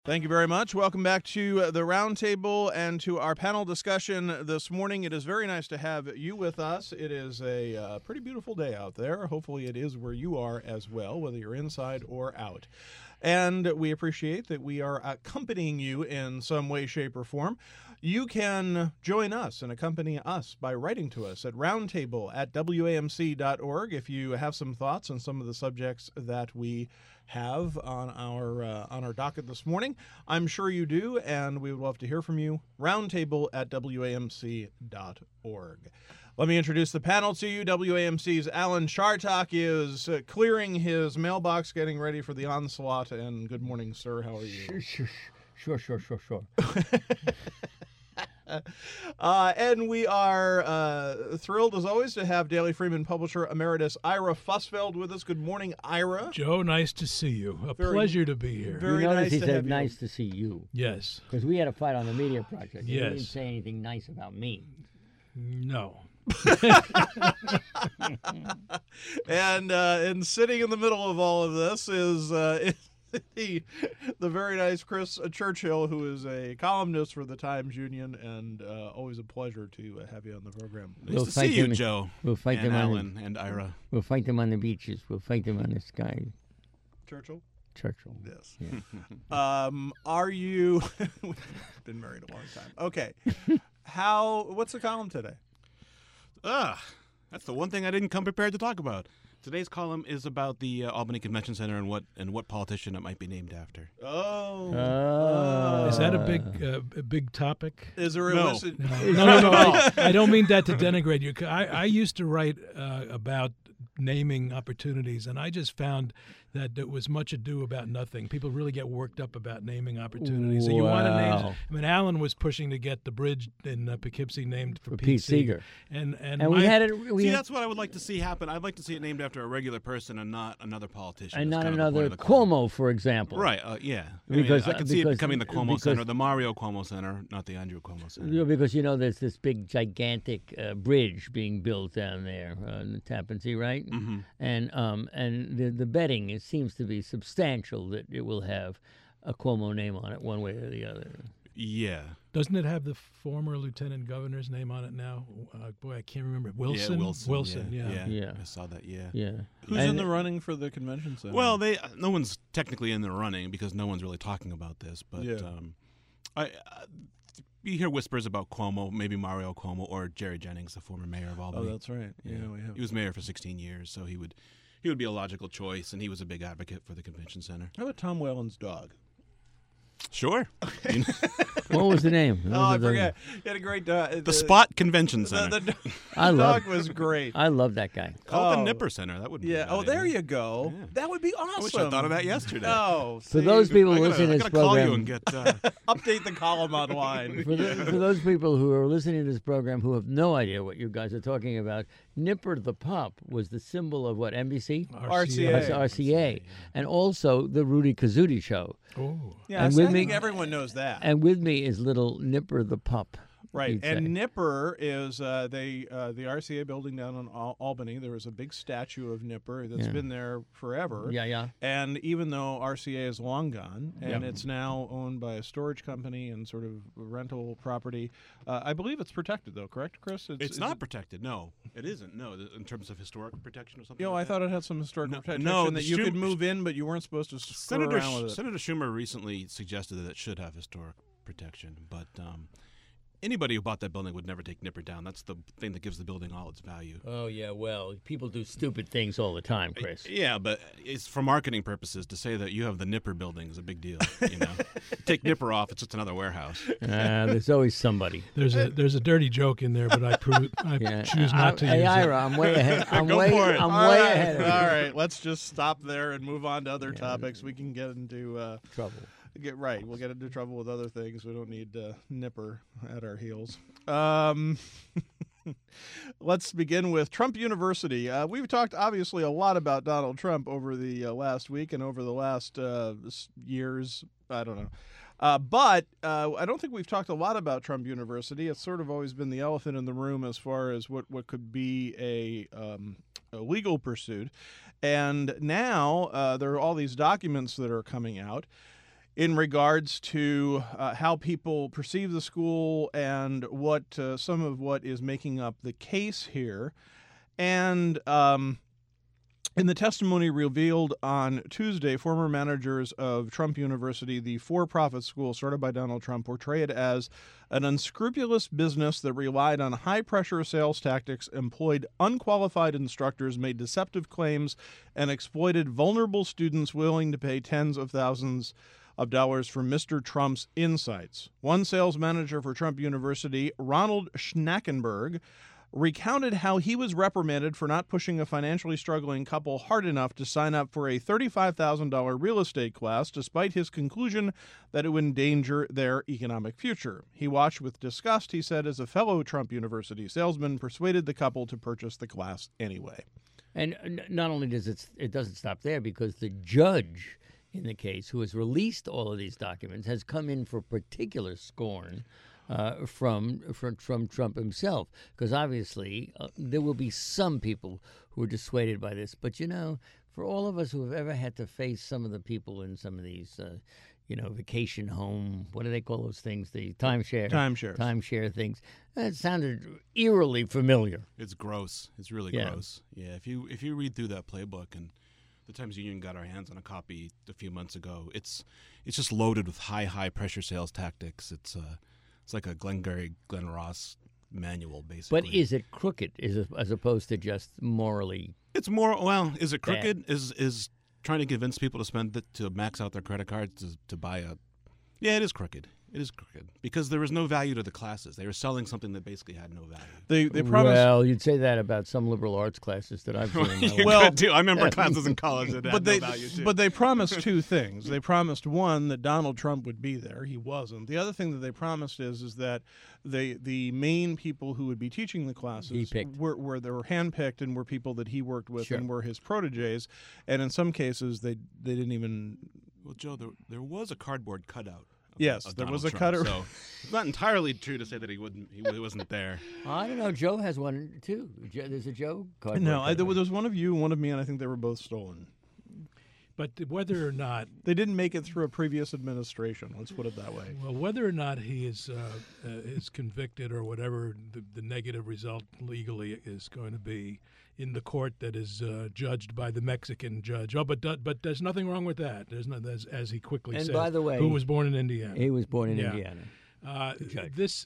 Thank you very much. Welcome back to the Roundtable and to our panel discussion this morning. It is very nice to have you with us. It is a pretty beautiful day out there. Hopefully it is where you are as well, whether you're inside or out. And we appreciate that we are accompanying you in some way, shape, or form. You can join us and accompany us by writing to us at roundtable@wamc.org if you have some thoughts on some of the subjects that we have on our docket this morning. I'm sure you do, and we would love to hear from you. Roundtable@wamc.org. Let me introduce the panel to you. WAMC's Alan Chartock is clearing his mailbox, getting ready for the onslaught. And good morning, sir. How are you? Sure. And we are thrilled, as always, to have Daily Freeman publisher emeritus Ira Fussfeld with us. Good morning, Ira. Joe, nice to see you. Pleasure to be here. Very You notice nice he to said have you. nice to see you. Yes. Because we had a fight on the media project. Yes. He didn't say anything nice about me. No. And sitting in the middle of all of this is the very nice Chris Churchill, who is a columnist for the Times Union, and always a pleasure to have you on the program. Nice to see you, Joe. We'll fight and them Alan and Ira. We'll fight them on the beaches. We'll fight them on the sky. Churchill? Churchill. Yes. Yeah. Are you... We've been married a long time. Okay. What's the column today? That's the one thing I didn't come prepared to talk about. Today's column is about the Albany Convention Center and what politician it might be named after. Oh. Is that a big topic? Is there a No. list? No. I don't mean that to denigrate you. I used to write about naming opportunities, and I just found that there was much ado about nothing. People really get worked up about naming opportunities. So you want to name. Wow. I mean, Alan was pushing to get the bridge in Poughkeepsie named for Pete Seeger. and We had it. See, that's what I would like to see happen. I'd like to see it named after a regular person and not another politician. And That's not kind of the point another of the column. Cuomo, for example. Right, yeah. Because- I can see it because- becoming the Cuomo because- Center, the Mario Cuomo Center, not the Andrew Cuomo Center. Yeah, because there's this big gigantic bridge being built down there in the Tappan Zee, right? Mm-hmm. And the betting, it seems to be substantial that it will have a Cuomo name on it, one way or the other. Yeah. Doesn't it have the former lieutenant governor's name on it now? Boy, I can't remember. Wilson? Yeah, Wilson. Yeah. Yeah. I saw that, yeah. Yeah. Who's And- in the running for the convention center? Well, no one's technically in the running because no one's really talking about this. But Yeah. you hear whispers about Cuomo, maybe Mario Cuomo or Jerry Jennings, the former mayor of Albany. Oh, that's right. Yeah, we have. He was mayor for 16 years, so he would be a logical choice, and he was a big advocate for the convention center. How about Tom Whalen's dog? Sure. What was the name? Oh, I forget. He had a great dog. The Spot Convention Center. The I love. dog was great. I love that guy. Call it Oh. the Nipper Center. That would be Yeah. a bad Oh, there idea. you go. Yeah. That would be awesome. I wish I thought of that yesterday. Oh, For see, those people I who gotta, listen to I this gotta call you program, and get. update the column online. for those people who are listening to this program who have no idea what you guys are talking about, Nipper the Pup was the symbol of what, NBC? RCA. That's RCA. And also the Rudy Kazudi show. Oh. Yeah, And so with I think me- everyone knows that. And with me is little Nipper the Pup. Right, you'd and say. Nipper is the RCA building down in Albany. There was a big statue of Nipper that's Yeah. been there forever. Yeah. And even though RCA is long gone, and Yeah. it's now owned by a storage company and sort of rental property, I believe it's protected, though, correct, Chris? It's not protected. No, it isn't. No, in terms of historic protection or something. You know, like I that. thought it had some historic No, protection no, that the you could Schum- move in, but you weren't supposed to screw Senator around with it. Senator Schumer recently suggested that it should have historic protection, but anybody who bought that building would never take Nipper down. That's the thing that gives the building all its value. Oh, yeah, well, people do stupid things all the time, Chris. Yeah, but it's for marketing purposes to say that you have the Nipper building is a big deal. You know, take Nipper off, it's just another warehouse. There's always somebody. There's a dirty joke in there, but I Yeah. choose not to Hey, use Ira, I'm way ahead. I'm Go way, for it. I'm All way right, ahead of you. all right, let's just stop there and move on to other topics. We can get into Trouble. we'll get into trouble with other things. We don't need Nipper at our heels. Let's begin with Trump University. We've talked obviously a lot about Donald Trump over the last week and over the last years. I don't know. But I don't think we've talked a lot about Trump University. It's sort of always been the elephant in the room as far as what could be a legal pursuit. And now there are all these documents that are coming out. in regards to how people perceive the school and what some of what is making up the case here. And in the testimony revealed on Tuesday, former managers of Trump University, the for-profit school started by Donald Trump, portray it as an unscrupulous business that relied on high-pressure sales tactics, employed unqualified instructors, made deceptive claims, and exploited vulnerable students willing to pay tens of thousands of dollars for Mr. Trump's insights. One sales manager for Trump University, Ronald Schnackenberg, recounted how he was reprimanded for not pushing a financially struggling couple hard enough to sign up for a $35,000 real estate class, despite his conclusion that it would endanger their economic future. He watched with disgust, he said, as a fellow Trump University salesman persuaded the couple to purchase the class anyway. And not only does it doesn't stop there, because the judge in the case, who has released all of these documents, has come in for particular scorn from Trump himself, because obviously there will be some people who are dissuaded by this. But for all of us who have ever had to face some of the people in some of these, vacation home, what do they call those things? The timeshare things. It sounded eerily familiar. It's gross. It's really gross. Yeah. If you read through that playbook, and the Times Union got our hands on a copy a few months ago, it's just loaded with high pressure sales tactics. It's like a Glengarry Glen Ross manual, basically. But is it crooked, as opposed to just morally? It's more. Well, is it crooked? Bad. Is trying to convince people to max out their credit cards to buy a. Yeah, it is crooked. It is crooked because there was no value to the classes. They were selling something that basically had no value. They promised. Well, you'd say that about some liberal arts classes that I've seen. You could too. I remember classes in college that had no value too. But they promised two things. They promised, one, that Donald Trump would be there. He wasn't. The other thing that they promised is that the main people who would be teaching the classes were handpicked and were people that he worked with and were his proteges. And in some cases, they didn't even. Well, Joe, there was a cardboard cutout. Yes, there was a cutter. So it's not entirely true to say that he wasn't there. I don't know. Joe has one too. There's a Joe card. No, there was one of you, one of me, and I think they were both stolen. But whether or not they didn't make it through a previous administration, let's put it that way. Well, whether or not he is convicted or whatever the negative result legally is going to be in the court that is judged by the Mexican judge. Oh, but there's nothing wrong with that. There's no, as he quickly said. And by the way, who was born in Indiana? He was born in Indiana. This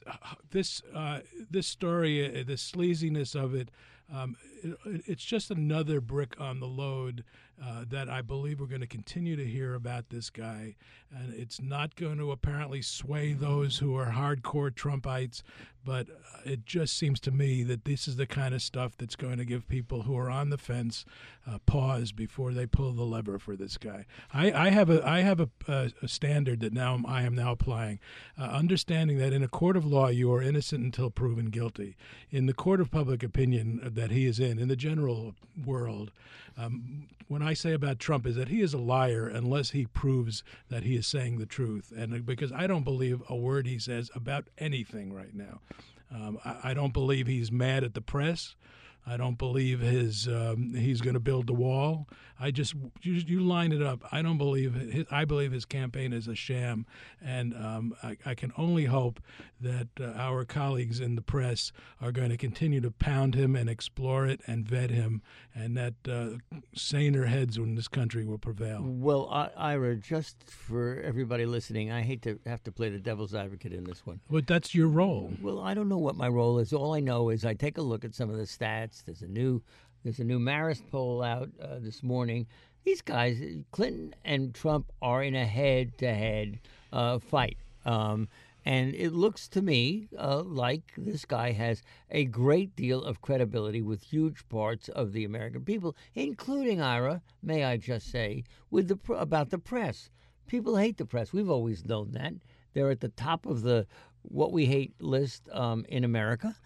story, the sleaziness of it, it's just another brick on the load that I believe we're going to continue to hear about this guy. And it's not going to apparently sway those who are hardcore Trumpites, but it just seems to me that this is the kind of stuff that's going to give people who are on the fence pause before they pull the lever for this guy. I have a standard that I am now applying, understanding that in a court of law you are innocent until proven guilty. In the court of public opinion that he is in the general world, when I say about Trump is that he is a liar unless he proves that he is saying the truth. And because I don't believe a word he says about anything right now. I don't believe he's mad at the press. I don't believe he's going to build the wall. You line it up. I don't believe I believe his campaign is a sham, and I can only hope that our colleagues in the press are going to continue to pound him and explore it and vet him, and that saner heads in this country will prevail. Well, Ira, just for everybody listening, I hate to have to play the devil's advocate in this one. But that's your role. Well, I don't know what my role is. All I know is I take a look at some of the stats. There's a new Marist poll out this morning. These guys, Clinton and Trump, are in a head-to-head fight. And it looks to me like this guy has a great deal of credibility with huge parts of the American people, including, Ira, may I just say, about the press. People hate the press. We've always known that. They're at the top of the what we hate list in America.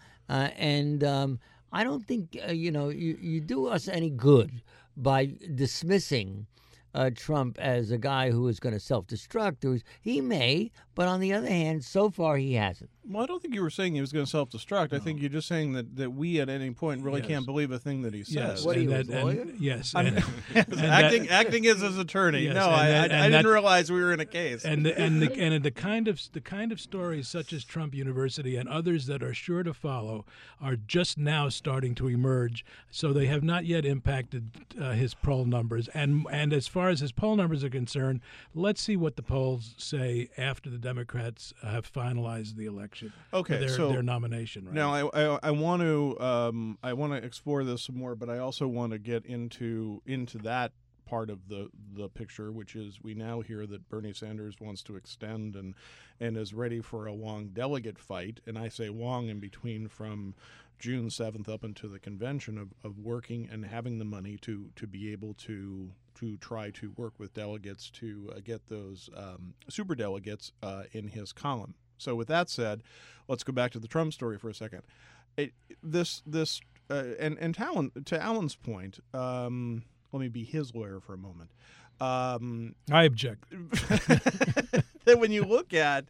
I don't think, you do us any good by dismissing Trump as a guy who is going to self-destruct. He may, but on the other hand, so far he hasn't. Well, I don't think you were saying he was going to self-destruct. No. I think you're just saying that we at any point really can't believe a thing that he says. Yes. What are you, a lawyer? Yes. Acting as his attorney. Yes, no, I didn't realize we were in a case. And the kind of stories such as Trump University and others that are sure to follow are just now starting to emerge. So they have not yet impacted his poll numbers. And as far as his poll numbers are concerned, let's see what the polls say after the Democrats have finalized the election. Okay, their nomination. Right? Now I want to explore this some more, but I also want to get into that part of the picture, which is we now hear that Bernie Sanders wants to extend and is ready for a long delegate fight, and I say long in between from June 7th up into the convention of working and having the money to be able to try to work with delegates to get those super delegates in his column. So with that said, let's go back to the Trump story for a second. And to Alan's point, let me be his lawyer for a moment. I object. When you look at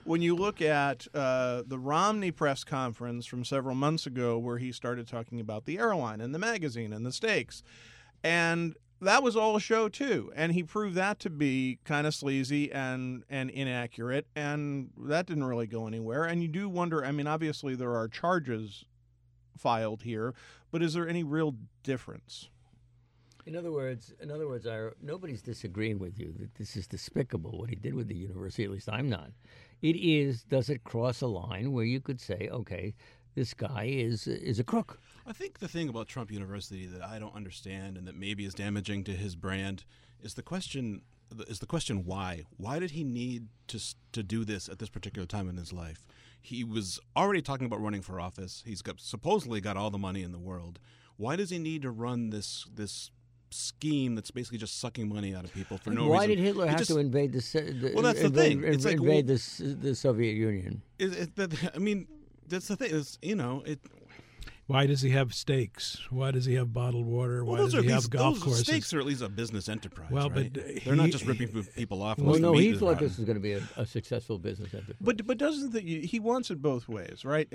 the Romney press conference from several months ago, where he started talking about the airline and the magazine and the stakes, and that was all a show too, and he proved that to be kind of sleazy and inaccurate, and that didn't really go anywhere. And you do wonder. I mean, obviously there are charges filed here, but is there any real difference? In other words, nobody's disagreeing with you that this is despicable what he did with the university. At least I'm not. It is. Does it cross a line where you could say, okay, this guy is a crook? I think the thing about Trump University that I don't understand and that maybe is damaging to his brand is the question why. Why did he need to do this at this particular time in his life? He was already talking about running for office. He's supposedly got all the money in the world. Why does he need to run this scheme that's basically just sucking money out of people for no reason? Why did Hitler have to invade well, that's the thing. It's invade the Soviet Union? I mean, that's the thing. Why does he have steaks? Why does he have bottled water? Why does he have golf courses? Steaks are at least a business enterprise. Well, right? but they're not just ripping people off. Well, no, he thought this was going to be a successful business enterprise. But doesn't he wants it both ways, right?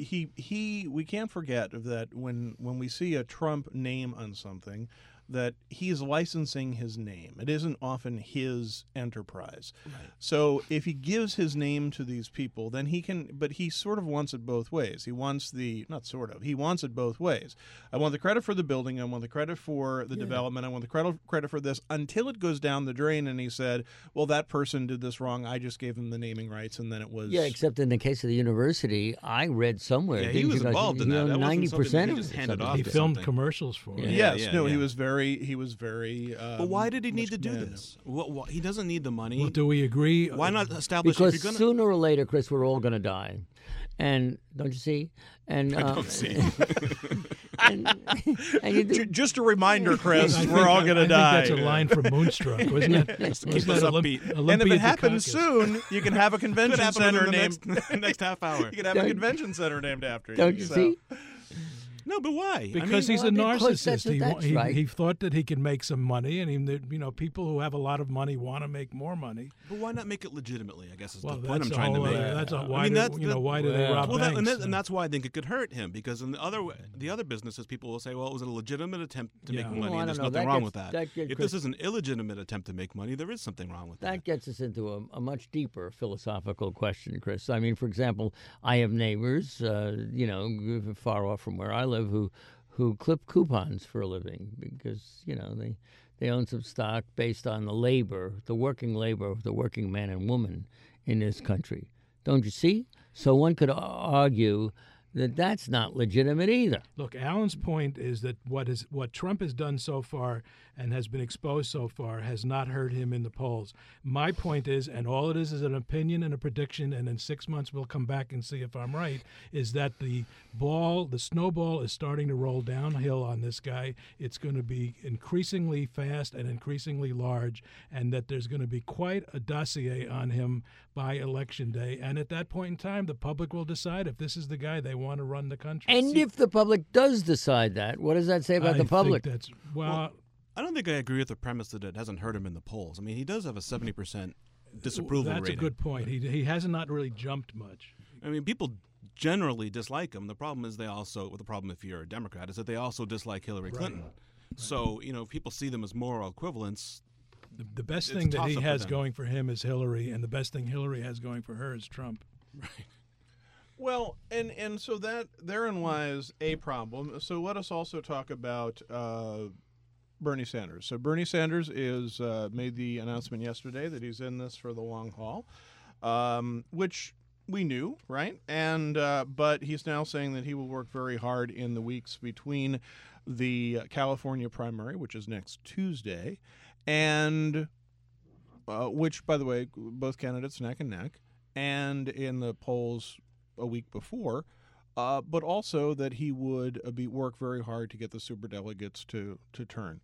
We can't forget that when we see a Trump name on something, that he's licensing his name. It isn't often his enterprise. Right. So if he gives his name to these people, then he can, but he sort of wants it both ways. He wants he wants it both ways. I want the credit for the building. I want the credit for the development. I want the credit for this until it goes down the drain and he said, well, that person did this wrong. I just gave him the naming rights and then it was. Yeah, except in the case of the university, I read somewhere. Yeah, he was involved in that. 90% of it. He filmed commercials for it. He was very. But why did he need to do this? He doesn't need the money. Well, do we agree? Why not establish? Because sooner or later, Chris, we're all going to die, and don't you see? And I don't see. Just a reminder, Chris, we're all going to die. I think that's a line from Moonstruck, wasn't it? Keep us upbeat. And if it happens soon, you can have a convention center named next half hour. You can have a convention center named after you. Don't you see? No, but why? Because he's a narcissist. Right. He thought that he can make some money, and people who have a lot of money want to make more money. But why not make it legitimately? I guess is the point I'm trying to make. Why do they rob banks? And that's why I think it could hurt him, because in the other businesses, people will say, well, it was a legitimate attempt to make money, and there's nothing wrong with that. If this is an illegitimate attempt to make money, there is something wrong with that. That gets us into a much deeper philosophical question, Chris. I mean, for example, I have neighbors, far off from where I live, who clip coupons for a living because they own some stock based on the working labor of the working man and woman in this country. Don't you see? So one could argue that that's not legitimate either. Look, Alan's point is that what Trump has done so far and has been exposed so far has not hurt him in the polls. My point is, and all it is an opinion and a prediction, and in 6 months we'll come back and see if I'm right, is that the snowball is starting to roll downhill on this guy. It's going to be increasingly fast and increasingly large, and that there's going to be quite a dossier on him by Election Day. And at that point in time, the public will decide if this is the guy they want to run the country. And if the public does decide that, what does that say about the public? Think I don't think I agree with the premise that it hasn't hurt him in the polls. I mean, he does have a 70% disapproval That's rating. a good point. He has not really jumped much. I mean, people generally dislike him. The problem is the problem if you're a Democrat is that they also dislike Hillary Clinton. Right. So, if people see them as moral equivalents. The best thing that he has going for him is Hillary, and the best thing Hillary has going for her is Trump. Right. Well, and so that therein lies a problem. So let us also talk about Bernie Sanders. So Bernie Sanders is made the announcement yesterday that he's in this for the long haul, which we knew, right? And but he's now saying that he will work very hard in the weeks between the California primary, which is next Tuesday, and which, by the way, both candidates neck and neck, and in the polls a week before, but also that he would work very hard to get the superdelegates to turn.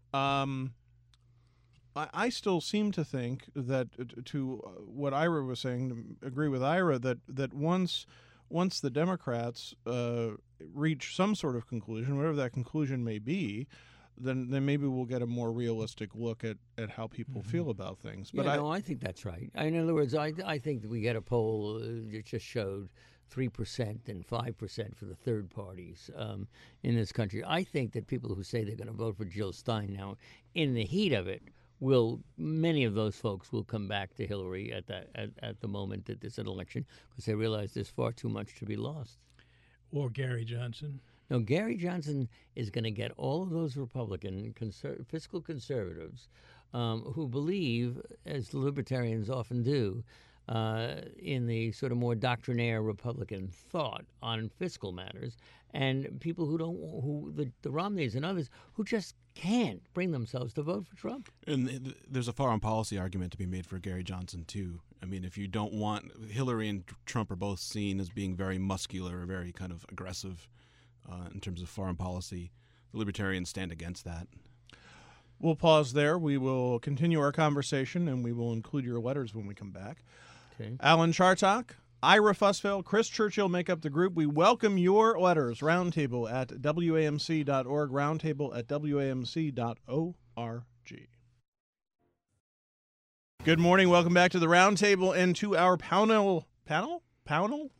I still seem to think that, to what Ira was saying, agree with Ira, that once the Democrats reach some sort of conclusion, whatever that conclusion may be, then maybe we'll get a more realistic look at how people feel about things. But I think that's right. In other words, I think that we get a poll that just showed 3% and 5% for the third parties in this country. I think that people who say they're going to vote for Jill Stein now, in the heat of it, many of those folks will come back to Hillary at the moment that there's an election because they realize there's far too much to be lost. Or Gary Johnson. No, Gary Johnson is going to get all of those Republican fiscal conservatives who believe, as the libertarians often do, in the sort of more doctrinaire Republican thought on fiscal matters, and people the Romneys and others who just can't bring themselves to vote for Trump. And there's a foreign policy argument to be made for Gary Johnson, too. I mean, if you don't want Hillary and Trump are both seen as being very muscular, very kind of aggressive in terms of foreign policy, the libertarians stand against that. We'll pause there. We will continue our conversation, and we will include your letters when we come back. Okay. Alan Chartock, Ira Fussfeld, Chris Churchill make up the group. We welcome your letters. Roundtable at WAMC.org, roundtable at WAMC.org. Good morning. Welcome back to the Roundtable and to our panel? Poundle,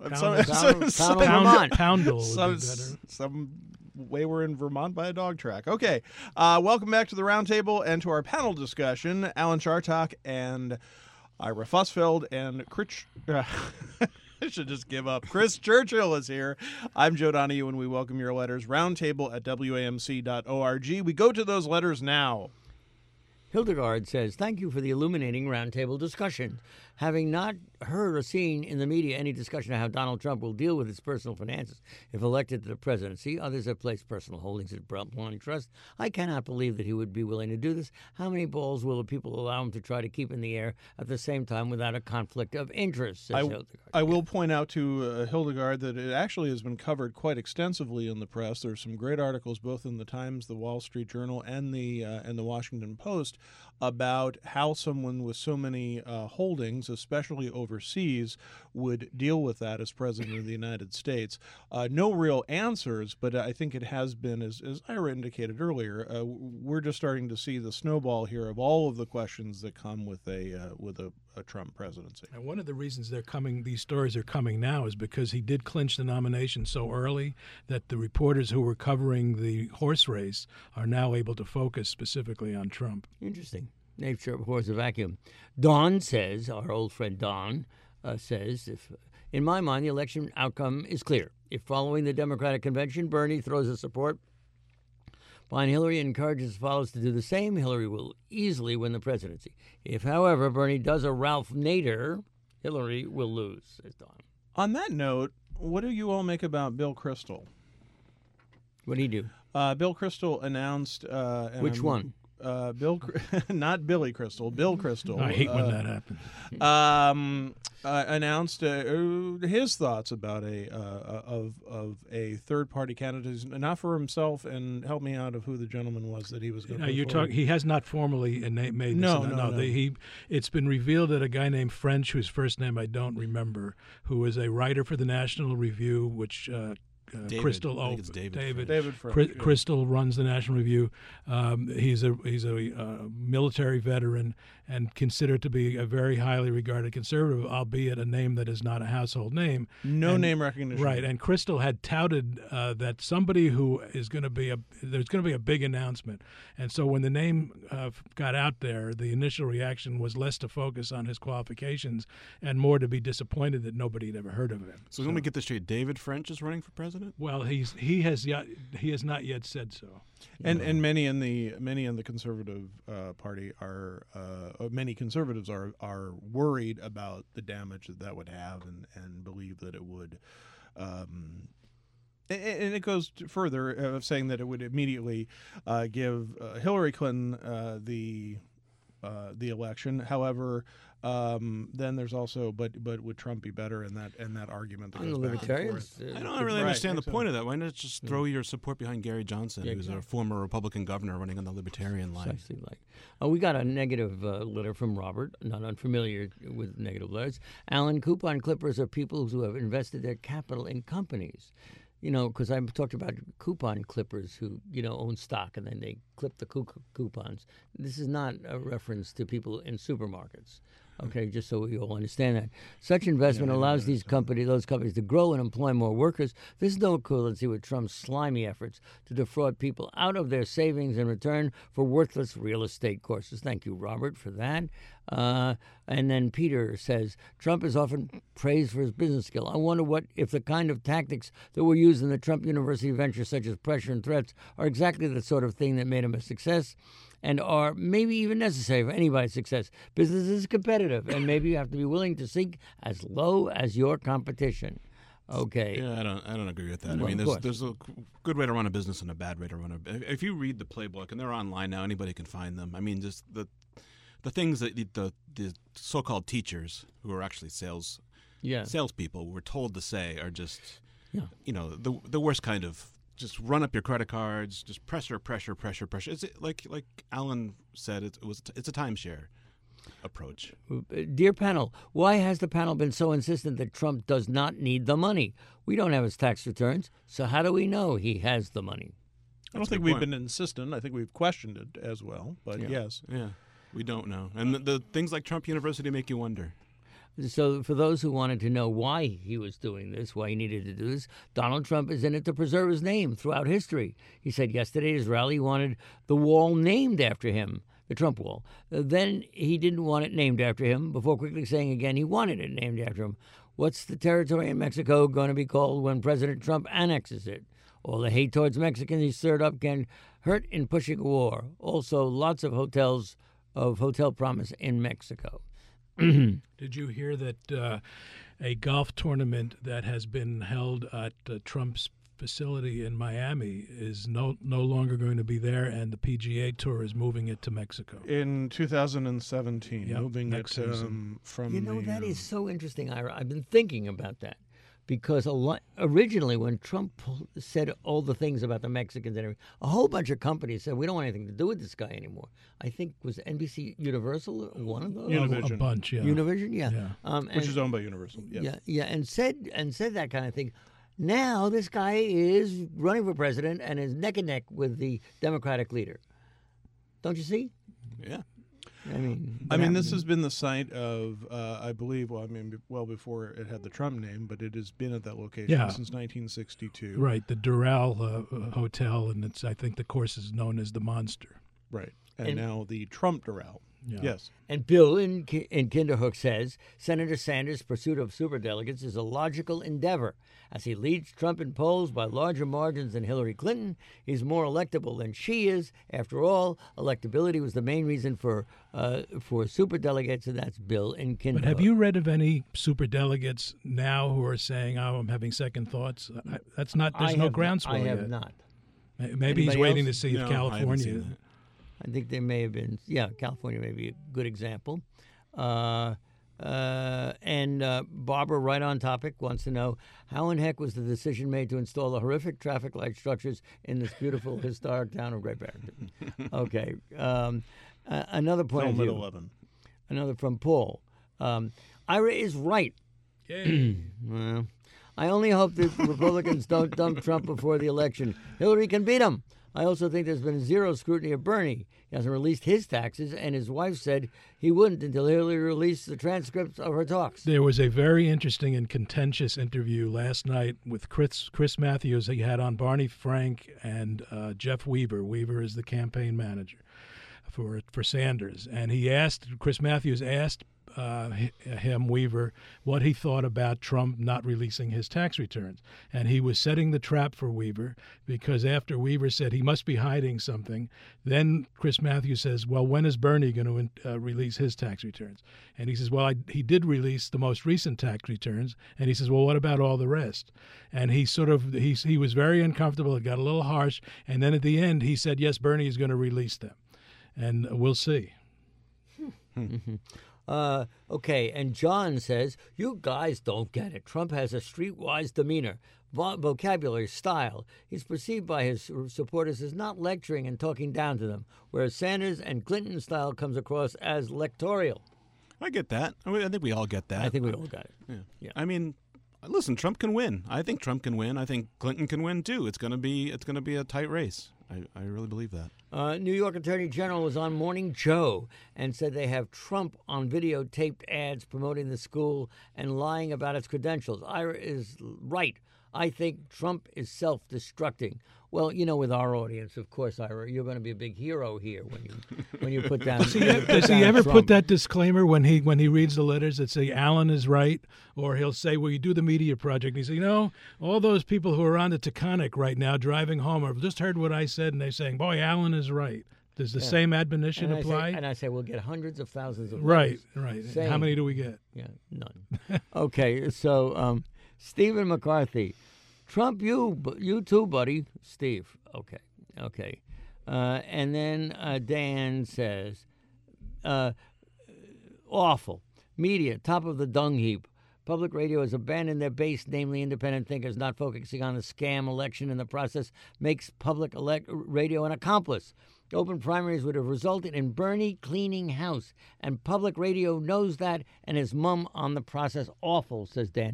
some way we're in Vermont by a dog track. Okay. Welcome back to the Roundtable and to our panel discussion. Alan Chartock and Ira Fussfeld and I should just give up. Chris Churchill is here. I'm Joe Donahue, and we welcome your letters. Roundtable at WAMC.org. We go to those letters now. Hildegard says, thank you for the illuminating roundtable discussion. Having not heard or seen in the media any discussion of how Donald Trump will deal with his personal finances if elected to the presidency, others have placed personal holdings at blind trust. I cannot believe that he would be willing to do this. How many balls will the people allow him to try to keep in the air at the same time without a conflict of interest, says Hildegard. I will point out to Hildegard that it actually has been covered quite extensively in the press. There's some great articles both in the Times, the Wall Street Journal, and the Washington Post about how someone with so many holdings, especially overseas, would deal with that as president of the United States. No real answers, but I think it has been, as Ira indicated earlier, we're just starting to see the snowball here of all of the questions that come with a Trump presidency. And one of the reasons these stories are coming now is because he did clinch the nomination so early that the reporters who were covering the horse race are now able to focus specifically on Trump. Interesting. Nature abhors a vacuum. Don says, our old friend Don says, in my mind, the election outcome is clear. If following the Democratic convention, Bernie throws his support behind Hillary and encourages his followers to do the same, Hillary will easily win the presidency. If, however, Bernie does a Ralph Nader, Hillary will lose, says Don. On that note, what do you all make about Bill Kristol? What did he do? Bill Kristol announced... Which one? Not Billy Crystal, Bill Kristol. I hate when that happens. Announced his thoughts about a third-party candidate, not for himself, and help me out of who the gentleman was that he was going to put He has not formally made this. No. It's been revealed that a guy named French, whose first name I don't remember, who is a writer for the National Review, which David. Crystal. I think it's David. David French, yeah. Crystal runs the National Review. He's a military veteran and considered to be a very highly regarded conservative, albeit a name that is not a household name. No name recognition. Right, and Crystal had touted that somebody who is going to be there's going to be a big announcement, and so when the name got out there, the initial reaction was less to focus on his qualifications and more to be disappointed that nobody had ever heard of him. So let me get this straight: David French is running for president. Well, he has not yet said so. And many in the conservative party are many conservatives are worried about the damage that would have and believe that it would. And it goes further of saying that it would immediately give Hillary Clinton the election. However, then there's also, but would Trump be better in that argument? That And goes the back and libertarians. forth. I don't really understand the exactly. point of that. Why not just throw your support behind Gary Johnson, Yeah, who's a exactly. former Republican governor running on the Libertarian line? Precisely like. We got a negative letter from Robert, not unfamiliar with negative letters. Alan, coupon clippers are people who have invested their capital in companies. You know, because I've talked about coupon clippers who, own stock and then they clip the coupons. This is not a reference to people in supermarkets. Okay, just so we all understand that. Such investment allows those companies to grow and employ more workers. There's no equivalency with Trump's slimy efforts to defraud people out of their savings in return for worthless real estate courses. Thank you, Robert, for that. And then Peter says, Trump is often praised for his business skill. I wonder what if the kind of tactics that were used in the Trump University venture, such as pressure and threats, are exactly the sort of thing that made him a success and are maybe even necessary for anybody's success. Business is competitive, and maybe you have to be willing to sink as low as your competition. Okay. Yeah, I don't agree with that. Well, I mean, of course. there's a good way to run a business and a bad way to run a. If you read the playbook, and they're online now, anybody can find them. I mean, just the things that the so-called teachers who are actually salespeople were told to say are just, the worst kind of. Just run up your credit cards. Just pressure. Is it like Alan said? It's a timeshare approach. Dear panel, why has the panel been so insistent that Trump does not need the money? We don't have his tax returns, so how do we know he has the money? I don't think we've been insistent. I think we've questioned it as well. But yes. Yeah, we don't know. And the things like Trump University make you wonder. So for those who wanted to know why he was doing this, why he needed to do this, Donald Trump is in it to preserve his name throughout history. He said yesterday at his rally he wanted the wall named after him, the Trump wall. Then he didn't want it named after him, before quickly saying again he wanted it named after him. What's the territory in Mexico going to be called when President Trump annexes it? All the hate towards Mexicans he stirred up can hurt in pushing a war. Also, lots of hotel promise in Mexico. Did you hear that a golf tournament that has been held at Trump's facility in Miami is no longer going to be there, and the PGA Tour is moving it to Mexico? In 2017, moving it season. from that is so interesting, Ira. I've been thinking about that. Because originally, when Trump said all the things about the Mexicans and everything, a whole bunch of companies said, we don't want anything to do with this guy anymore. I think was NBC Universal one of those? Univision. A bunch, yeah. Univision, yeah. which is owned by Universal. Yes. Yeah, and said that kind of thing. Now this guy is running for president and is neck and neck with the Democratic leader. Don't you see? Yeah. I mean, this has been the site of, I believe, well before it had the Trump name, but it has been at that location since 1962. Right, the Doral Hotel, and I think the course is known as the Monster. Right, and now the Trump Doral. Yeah. Yes. And Bill in Kinderhook says, Senator Sanders' pursuit of superdelegates is a logical endeavor. As he leads Trump in polls by larger margins than Hillary Clinton, he's more electable than she is. After all, electability was the main reason for superdelegates, and that's Bill in Kinderhook. But have you read of any superdelegates now who are saying, I'm having second thoughts? There's no groundswell I yet. have not. Maybe he's waiting to see if California... I think there may have been, California may be a good example. And Barbara, right on topic, wants to know, how in heck was the decision made to install the horrific traffic light structures in this beautiful historic town of Great Barrington? Okay. Another point of view. 11. Another from Paul. Ira is right. Yay. Well, I only hope the Republicans don't dump Trump before the election. Hillary can beat him. I also think there's been zero scrutiny of Bernie. He hasn't released his taxes, and his wife said he wouldn't until Hillary released the transcripts of her talks. There was a very interesting and contentious interview last night with Chris Matthews. He had on Barney Frank and Jeff Weaver. Weaver is the campaign manager for Sanders, and Chris Matthews asked Weaver, what he thought about Trump not releasing his tax returns. And he was setting the trap for Weaver, because after Weaver said he must be hiding something, then Chris Matthews says, well, when is Bernie going to release his tax returns? And he says, well, he did release the most recent tax returns. And he says, well, what about all the rest? And he was very uncomfortable. It got a little harsh. And then at the end, he said, yes, Bernie is going to release them. And we'll see. Okay, and John says, you guys don't get it. Trump has a streetwise demeanor, vocabulary, style. He's perceived by his supporters as not lecturing and talking down to them, whereas Sanders and Clinton's style comes across as lectorial. I get that. I think we all get that. I think we all got it. Yeah. I mean, listen, Trump can win. I think Trump can win. I think Clinton can win too. It's going to be a tight race. I really believe that. New York Attorney General was on Morning Joe and said they have Trump on videotaped ads promoting the school and lying about its credentials. Ira is right. I think Trump is self-destructing. Well, with our audience, of course, Ira, you're going to be a big hero here when you put down. Does he ever put that disclaimer when he reads the letters that say Alan is right, or he'll say, "Well, you do the media project." And he says, all those people who are on the Taconic right now driving home have just heard what I said, and they're saying, "Boy, Alan is right." Does the same admonition apply? I say we'll get hundreds of thousands of right. Saying, how many do we get? Yeah, none. Okay, so Stephen McCarthy. Trump, you too, buddy. Steve. Okay. And then Dan says, awful. Media, top of the dung heap. Public radio has abandoned their base, namely independent thinkers, not focusing on the scam election in the process, makes public radio an accomplice. Open primaries would have resulted in Bernie cleaning house, and public radio knows that and is mum on the process. Awful, says Dan.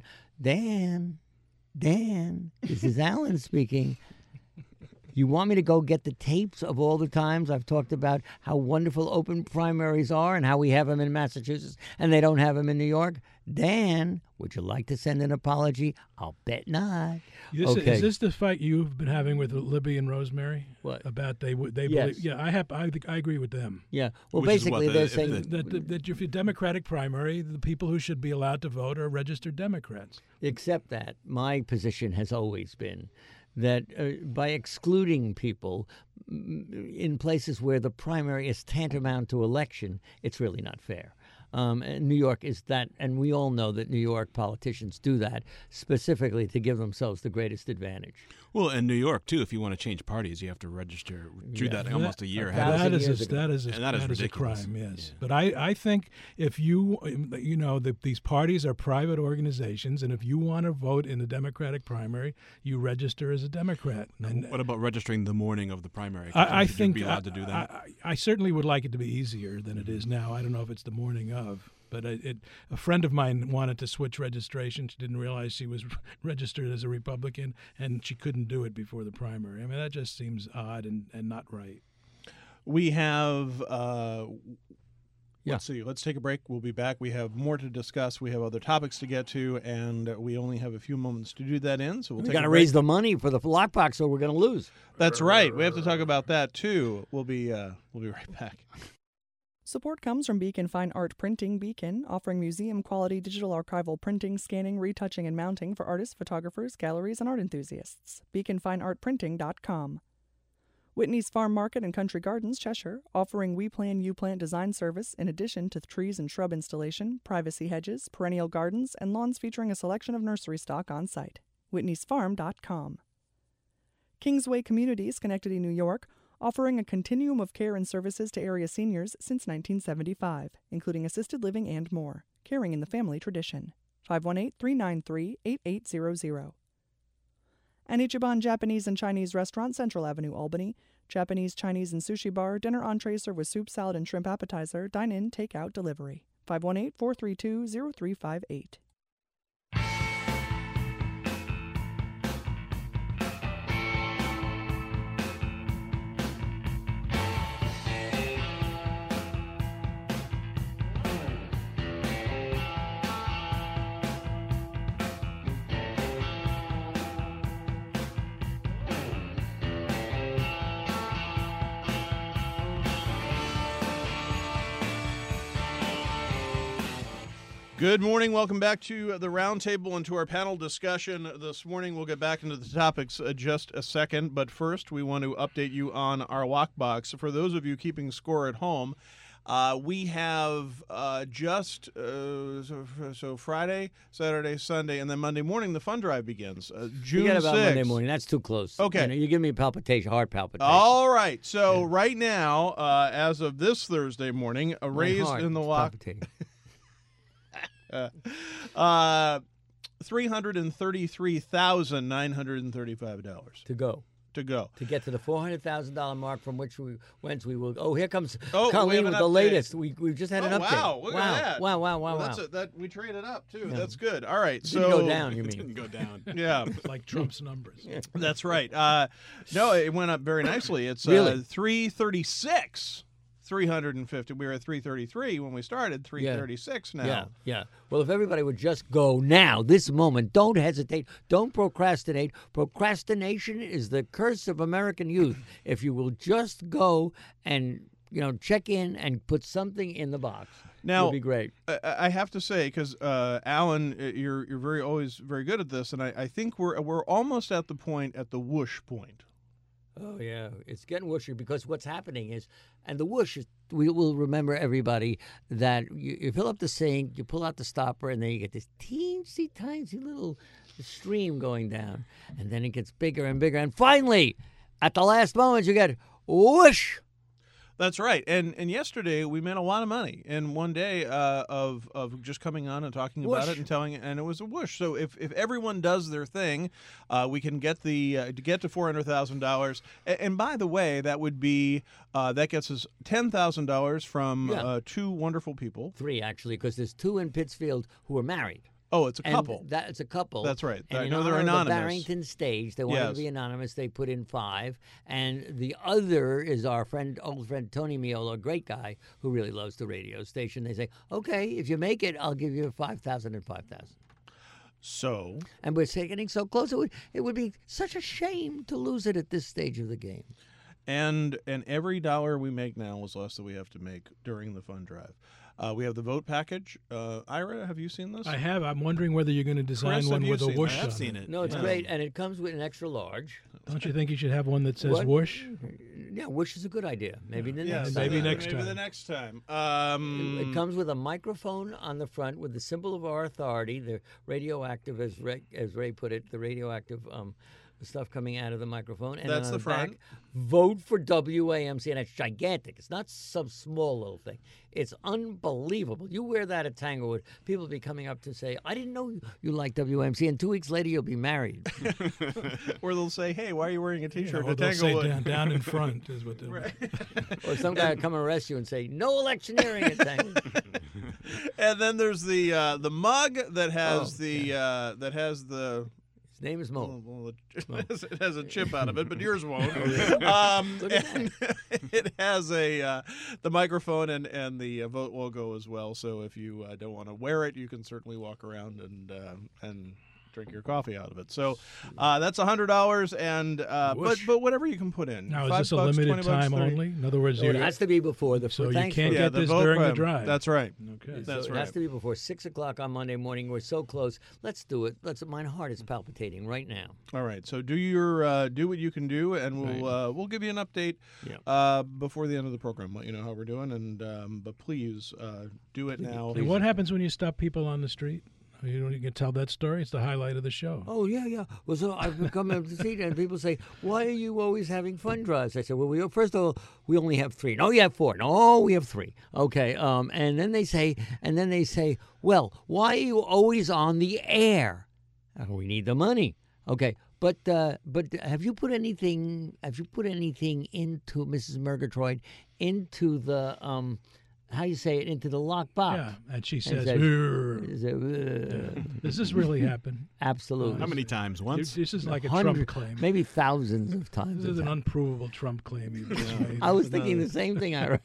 Dan, this is Alan speaking. You want me to go get the tapes of all the times I've talked about how wonderful open primaries are and how we have them in Massachusetts and they don't have them in New York? Dan, would you like to send an apology? I'll bet not. Is this the fight you've been having with Libby and Rosemary? What? About they yes. believe? Yeah, I agree with them. Yeah. Well, basically they're saying that if you're Democratic primary, the people who should be allowed to vote are registered Democrats. Except that my position has always been that by excluding people in places where the primary is tantamount to election, it's really not fair. And New York is that, and we all know that New York politicians do that specifically to give themselves the greatest advantage. Well, in New York, too, if you want to change parties, you have to register. Do that almost a year ahead. That is a ridiculous. crime, yes. Yeah. But I think if these parties are private organizations, and if you want to vote in the Democratic primary, you register as a Democrat. And what about registering the morning of the primary? I think you'd be allowed to do that. I certainly would like it to be easier than it is now. I don't know if it's the morning of. But a friend of mine wanted to switch registration. She didn't realize she was registered as a Republican, and she couldn't do it before the primary. I mean, that just seems odd and not right. We have, let's see, let's take a break. We'll be back. We have more to discuss. We have other topics to get to, and we only have a few moments to do that in. So we got to raise the money for the lockbox, or we're going to lose. That's right. We have to talk about that too. We'll be right back. Support comes from Beacon Fine Art Printing Beacon, offering museum-quality digital archival printing, scanning, retouching, and mounting for artists, photographers, galleries, and art enthusiasts. BeaconFineArtPrinting.com. Whitney's Farm Market and Country Gardens, Cheshire, offering We Plan, You Plant design service in addition to trees and shrub installation, privacy hedges, perennial gardens, and lawns featuring a selection of nursery stock on site. Whitney'sFarm.com. Kingsway Communities, Schenectady, New York, offering a continuum of care and services to area seniors since 1975, including assisted living and more. Caring in the family tradition. 518-393-8800. And Ichiban Japanese and Chinese Restaurant, Central Avenue, Albany. Japanese, Chinese, and sushi bar. Dinner entree served with soup, salad, and shrimp appetizer. Dine-in, take-out, delivery. 518-432-0358. Good morning. Welcome back to the Roundtable and to our panel discussion this morning. We'll get back into the topics just a second, but first we want to update you on our lockbox. For those of you keeping score at home, we have so Friday, Saturday, Sunday, and then Monday morning the fund drive begins. June Forget about 6th. Monday morning. That's too close. Okay. You give me a palpitation, heart palpitation. All right. So right now, as of this Thursday morning, a My raise heart in the is lock. palpitating. $333,935 To go. to go. To get to the $400,000 mark from whence we will. Oh, here comes we have Colleen an with the update. latest. We've just had an update. Wow! Look at that. Wow! Well, that's we traded up too. Yeah. That's good. All right. Didn't So go down. You It mean? didn't go down. Yeah, Like Trump's numbers. that's right. No, it went up very nicely. It's Really? 336. 350. We were at 333 when we started. 336 now. Yeah, yeah. Well, if everybody would just go now, this moment, don't hesitate, don't procrastinate. Procrastination is the curse of American youth. If you will just go and check in and put something in the box, Now, it'll be great. I have to say, because Alan, you're always very good at this, and I think we're almost at the point, at the whoosh point. Oh, yeah. It's getting whooshy because what's happening is, and the whoosh is, we will remember everybody that you fill up the sink, you pull out the stopper, and then you get this teensy tiny little stream going down. And then it gets bigger and bigger. And finally, at the last moment, you get whoosh. That's right. And yesterday we made a lot of money in one day of just coming on and talking about it and telling, and it was a whoosh. So if everyone does their thing, we can get to $400,000. And by the way, that would be that gets us $10,000 from two wonderful people. 3, actually, because there's 2 in Pittsfield who are married. Oh, it's a And couple. It's a couple. That's right. And I in know they're honor of anonymous. the Barrington stage, they wanted Yes. to be anonymous. They put in 5, and the other is our old friend Tony Miola, a great guy who really loves the radio station. They say, "Okay, if you make it, I'll give you 5,000 and 5,000." So And we're getting so close. It would be such a shame to lose it at this stage of the game. and every dollar we make now is less than we have to make during the fund drive. We have the vote package. Ira, have you seen this? I have. I'm wondering whether you're going to design Chris, one have you with a seen whoosh that? I have on seen it. it. No, it's Yeah. great, and it comes with an extra large. Don't you think you should have one that says What? whoosh? Yeah, whoosh is a good idea. Maybe the Yeah, next so time. maybe the- next maybe time. the next time. It comes with a microphone on the front with the symbol of our authority, the radioactive, as Ray put it, the radioactive stuff coming out of the microphone. And That's on the front. back, vote for WAMC, and it's gigantic. It's not some small little thing. It's unbelievable. You wear that at Tanglewood, people will be coming up to say, "I didn't know you liked WAMC," and 2 weeks later you'll be married. Or they'll say, "Hey, why are you wearing a T-shirt Or at they'll say Tanglewood?" down in front is what they'll Or some guy will come and arrest you and say, "No electioneering at Tanglewood." And then there's the mug that has Oh, that has the. His name is Mo. Well, it has a chip out of it, but yours won't. Look at And it has the microphone and the vote logo as well. So if you don't want to wear it, you can certainly walk around and drink your coffee out of it. So that's $100, and Whoosh. but whatever you can put in. Now, is $5, this a limited 20 bucks, time 30. only? In other words, So it has to be before the so you thanks can't for- get the this vote during the prime. drive. That's right. Okay. That's So right. It has to be before 6 o'clock on Monday morning. We're so close. Let's do it. My heart is palpitating right now. All right. So do your do what you can do, and we'll give you an update before the end of the program. Let you know how we're doing, and but please do it now. And what happens when you stop people on the street? You can tell that story. It's the highlight of the show. Oh, yeah. Well, so I've come up to see it, and people say, "Why are you always having fund drives?" I said, "Well, first of all, we only have 3. No, you have 4. No, we have 3. Okay. And then they say, "Well, why are you always on the air?" We need the money. Okay. But have you put anything into Mrs. Murgatroyd into the how you say it, into the lockbox? Yeah, and she says, says, "Urgh." Does this really happen? Absolutely. How many times? Once? This is like a Hundred- Trump claim. Maybe thousands of times. This is it's an happened. unprovable Trump claim. He just made. I was thinking the same thing, Ira.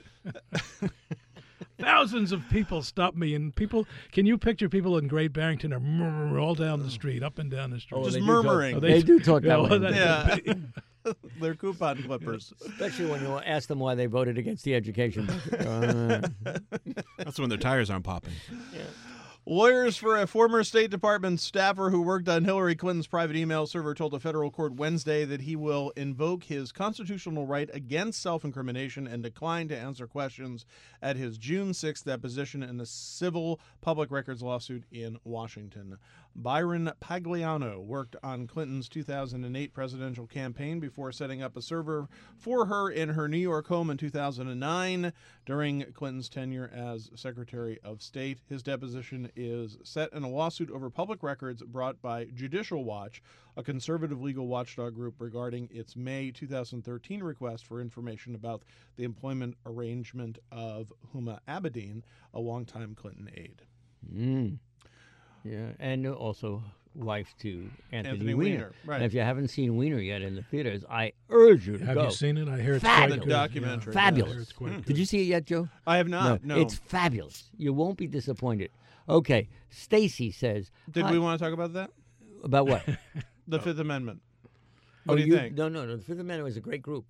Thousands of people stop me, and people. Can you picture people in Great Barrington are all down the street, up and down the street? Just they do talk- murmuring. They do talk that way. Yeah. They're coupon clippers. Especially when you ask them why they voted against the education budget. That's when their tires aren't popping. Lawyers for a former State Department staffer who worked on Hillary Clinton's private email server told a federal court Wednesday that he will invoke his constitutional right against self-incrimination and decline to answer questions at his June 6th deposition in a civil public records lawsuit in Washington. Byron Pagliano worked on Clinton's 2008 presidential campaign before setting up a server for her in her New York home in 2009 during Clinton's tenure as Secretary of State. His deposition is set in a lawsuit over public records brought by Judicial Watch, a conservative legal watchdog group, regarding its May 2013 request for information about the employment arrangement of Huma Abedin, a longtime Clinton aide. Yeah, and also wife to Anthony Weiner. Weiner. Right. And if you haven't seen Weiner yet in the theaters, I urge you to Have go. you seen it? I hear it's Fabulous. quite good. Documentary. Yeah. Fabulous. I hear it's quite good. Did you see it yet, Joe? I have not. No. It's fabulous. You won't be disappointed. Okay, Stacy says. Did "Hi." we want to talk about that? About what? The Fifth Amendment. What do you think? No. The Fifth Amendment was a great group.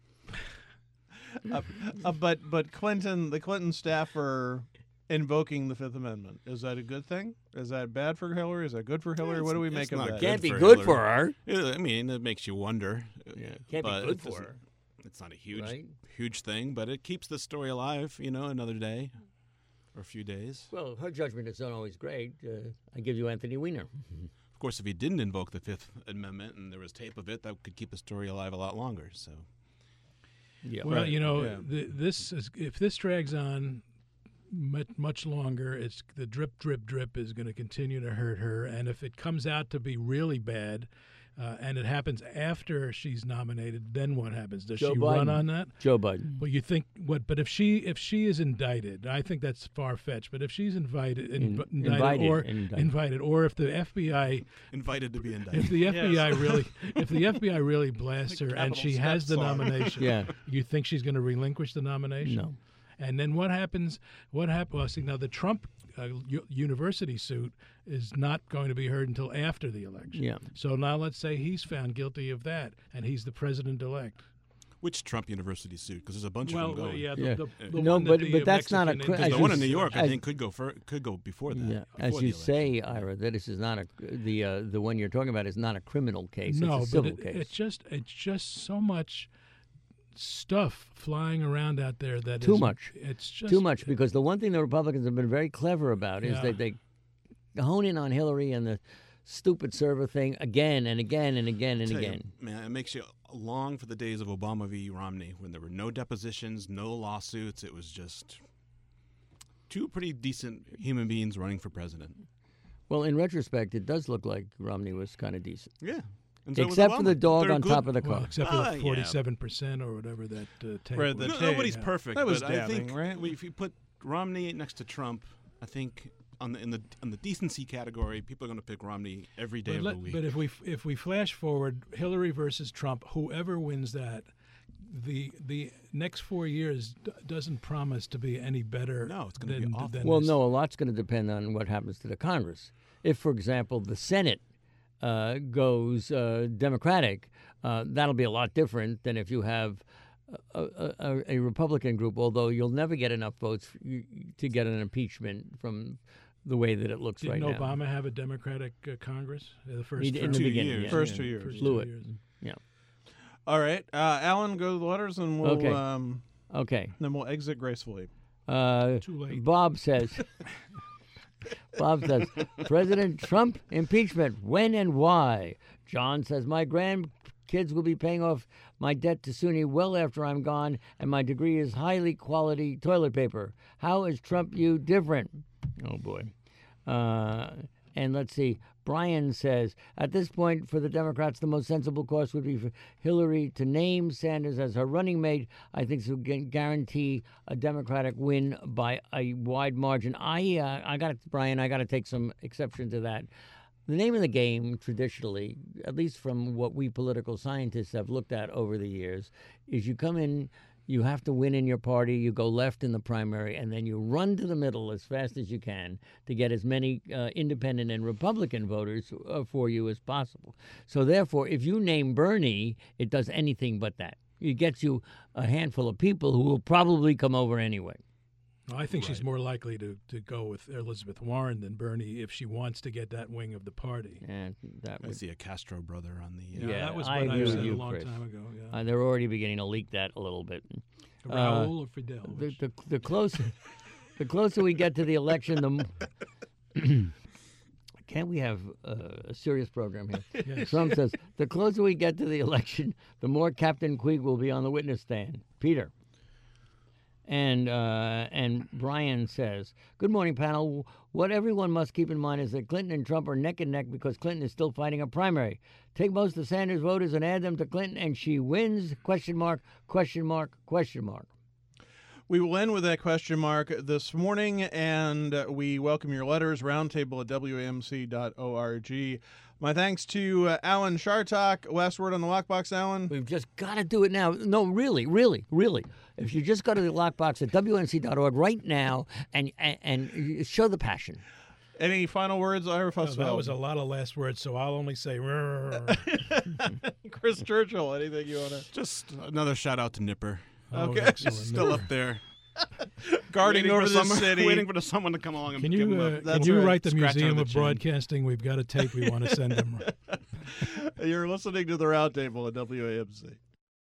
But Clinton, the Clinton staffer invoking the Fifth Amendment, is that a good thing? Is that bad for Hillary? Is that good for Hillary? What do we make of not that? good. Can't be for good Hillary. for her. Yeah, I mean, it makes you wonder. Can't but be good it for doesn't- her. It's not a huge, Right? huge thing, but it keeps the story alive. Another day or a few days. Well, her judgment is not always great. I give you Anthony Weiner. Of course, if he didn't invoke the Fifth Amendment and there was tape of it, that could keep the story alive a lot longer. So, Yeah. Well, Right. this is if this drags on much longer, the drip, drip, drip is going to continue to hurt her. And if it comes out to be really bad, and it happens after she's nominated, then what happens? Does Joe she Biden. run on that? Joe Biden. Well, you think what? But if she is indicted, I think that's far fetched. But if she's indicted, or if the FBI, invited to be indicted. if the FBI really blasts her and Capital she has the Steps song. nomination, Yeah. you think she's going to relinquish the nomination? No. And then what happens? Well, see, now the Trump university suit is not going to be heard until after the election. Yeah. So now let's say he's found guilty of that, and he's the president-elect. Which Trump University suit? Because there's a bunch of Well, them going. yeah, Yeah. the No, one that but- the but that's not a Mexican cri- Because as the you one in s- New York, I as- think, could go before that. Yeah, before as the you election. say, Ira, that this is not the one you're talking about is not a criminal case. No, it's a civil but case. it's just so much stuff flying around out there that Too is- much. It's just Too much, because the one thing the Republicans have been very clever about is Yeah. that they hone in on Hillary and the stupid server thing again and again and again and Tell you, again. man, it makes you long for the days of Obama v. Romney when there were no depositions, no lawsuits. It was just two pretty decent human beings running for president. Well, in retrospect, it does look like Romney was kind of decent. Yeah. And so was Except for Obama. the dog They're on good- top of the well, car. except for the yeah. 47% or whatever that tape Right, was. the No, tape. nobody's Yeah. perfect. That was but I damning, think right? if you put Romney next to Trump, I think on the decency category, people are going to pick Romney every day of the week. But if we flash forward, Hillary versus Trump, whoever wins that, the next 4 years doesn't promise to be any better. No, it's gonna be than, awful. than Well, this. no, a lot's going to depend on what happens to the Congress. If, for example, the Senate goes Democratic, that'll be a lot different than if you have a Republican group, although you'll never get enough votes to get an impeachment from the way that it looks Didn't right now. Obama have a Democratic Congress the first He did in term? the 2 beginning, years. yeah. First Yeah. 2 years. First Blew 2 it. years. Yeah. All right, Alan, go to the letters, and we'll Okay. Okay. then we'll exit gracefully. Too late. Bob says, President Trump impeachment, when and why? John says, my grandkids will be paying off my debt to SUNY well after I'm gone, and my degree is highly quality toilet paper. How is Trump you different? Oh, boy. And let's see. Brian says, at this point, for the Democrats, the most sensible course would be for Hillary to name Sanders as her running mate. I think this will guarantee a Democratic win by a wide margin. Brian, I got to take some exception to that. The name of the game, traditionally, at least from what we political scientists have looked at over the years, is you come in, you have to win in your party, you go left in the primary, and then you run to the middle as fast as you can to get as many independent and Republican voters for you as possible. So therefore, if you name Bernie, it does anything but that. It gets you a handful of people who will probably come over anyway. I think she's more likely to go with Elizabeth Warren than Bernie if she wants to get that wing of the party. And that I would, see a Castro brother on the. Yeah, that was what I I agree said with you, a long Chris. time ago. Yeah. they're already beginning to leak that a little bit. Raul or Fidel? The closer we get to the election, the can't we have a serious program here? Yes. Trump says the closer we get to the election, the more Captain Queeg will be on the witness stand. Peter. And Brian says, "Good morning, panel. What everyone must keep in mind is that Clinton and Trump are neck and neck because Clinton is still fighting a primary. Take most of Sanders voters and add them to Clinton, and she wins? Question mark, question mark, question mark." We will end with that question mark this morning, and we welcome your letters, roundtable at WAMC.org. My thanks to Alan Chartock. Last word on the lockbox, Alan? We've just got to do it now. No, really. If you just go to the lockbox at WNC.org right now and show the passion. Any final words, Ira Fussfeld? That was a lot of last words, so I'll only say Chris Churchill, anything you want to? Just another shout out to Nipper. Okay. excellent. Still up there. Guarding over the city. Waiting for someone to come along and Can give him you a That's can you right. write the Scratch Museum under of the chin. Broadcasting? We've got a tape we want to send them. You're listening to the Roundtable at WAMC.